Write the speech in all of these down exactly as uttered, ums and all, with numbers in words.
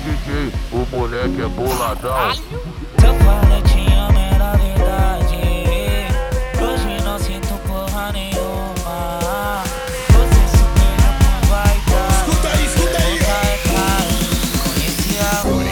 D J, o moleque é boladão. Se eu falei te amo era verdade. Hoje não sinto porra nenhuma. Você supera por vaidade. Escuta aí, escuta aí. É caro, conheci a rua.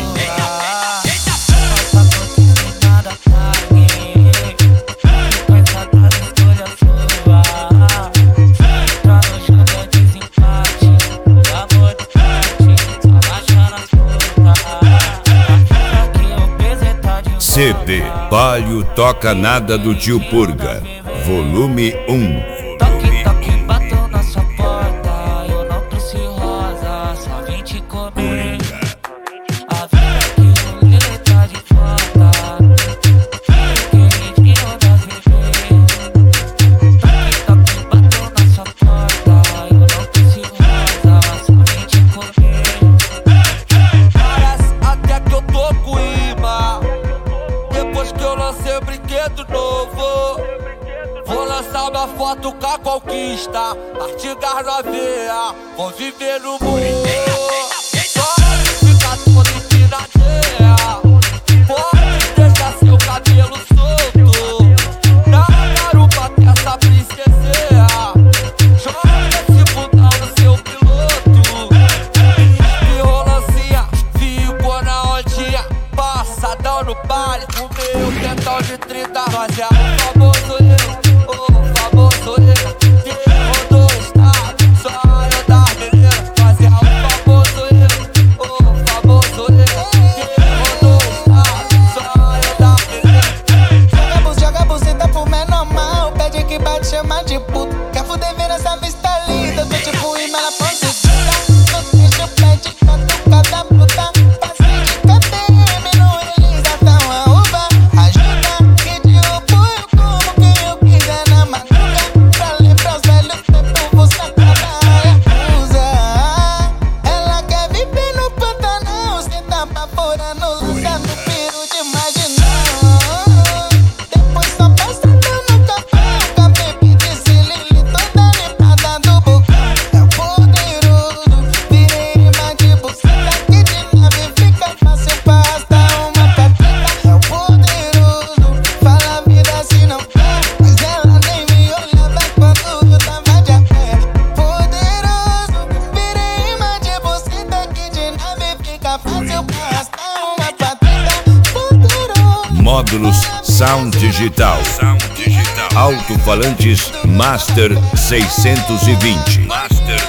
Passa por que sem nada paguei. Pensa das escolhas suas. Entra no jogo é desempate. Amor de parte, só baixando as putas. Aqui o peso é tá de C D Palio Toca Nada do Tio Purga, volume um. Toque, toque, bateu na sua porta. Eu não trouxe rosa, só vim te comer. A vida aqui no Lele tá de foda. Fiquei de rodas viver. Toque, toque, bateu na sua porta. Eu não trouxe rosa, só vim te comer. Parece até que eu tô com imã. Depois que eu lancei o brinquedo novo, vou lançar uma foto com a conquista. Artigas novinha, vou viver no mundo. Só fica todo empinadinha. Pode deixar seu cabelo solto na garupa que essa princesinha. Joga esse botão no seu piloto. E rolancinha, ficou na ondinha. Passadão no baile, o meu quentão de trinta. Nós é o famoso eu, o famoso eu. Que rodou o estado, só eu das meninas. Nós é o famoso eu, o famoso eu. Que rodou o estado, só eu das meninas. Joga bus, joga buceta pro menor mal. Pede que bate, chama de puto. Quer fuder, vira essa vista linda. Tô tipo imã na ponte. No trecho, pede catucada puta. Passei de K P M, no eles até uma uva. Ajuda que derrubo eu como quem eu quiser na madruga. Pra lembrar os velhos tempos, vou sacar da Yakuza. Ela quer viver no Pantanal. Senta pra fora no lança no piru de marginal. Depois só passando no capão. Com a baby de Cilili toda limpada do bocão. É o poderoso, virei imã de buceta. Que de nave fica fácil pra arrastar uma cateta. É o poderoso, fala a vida se não quer. Mas ela nem me olhava quando eu tava de a pé. Poderoso, virei imã de buceta. Que de nave fica fácil pra arrastar uma pateta. Poderoso. Módulos Sound Digital. Alto-falantes Master seiscentos e vinte. Master